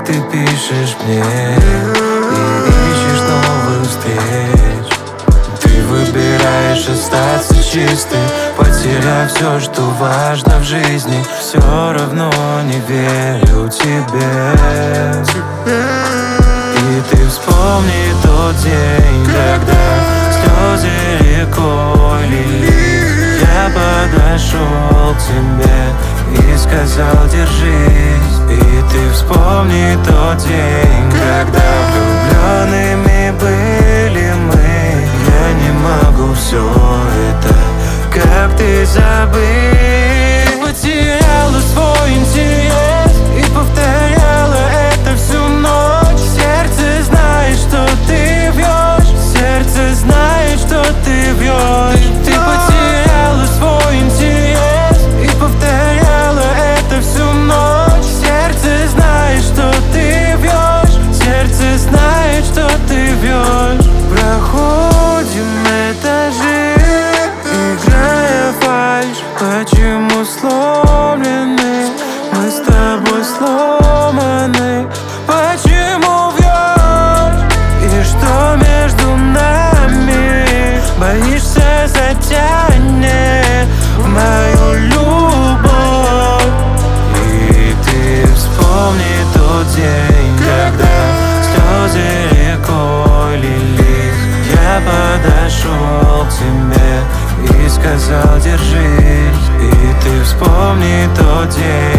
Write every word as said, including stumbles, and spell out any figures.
ты пишешь мне и ищешь новых встреч. Ты выбираешь остаться чистой, потеряв все, что важно в жизни. Все равно не верю тебе. И ты вспомни тот день, когда слезы рекой лились. Я подошел к тебе и сказал: держись. И ты вспомни тот день, когда влюбленными были мы. Я не могу все это, как ты, забыть. Ты потеряла свой интерес и повторяла это всю ночь. Сердце знает, что ты врешь. Сердце знает, что ты врешь. Ты потеряла свой интерес и повторяла это всю ночь. Сердце знает, что ты врешь. Сердце знает, что ты врешь. Проходим этажи, играя фальшь. Почему сломлены мы с тобой сломаны? Почему врешь? И что между нами? Боишься, затянет в мою любовь. И ты вспомни тот день, когда слезы рекой лились. Я подошел к тебе и сказал: держись. И ты вспомни тот день,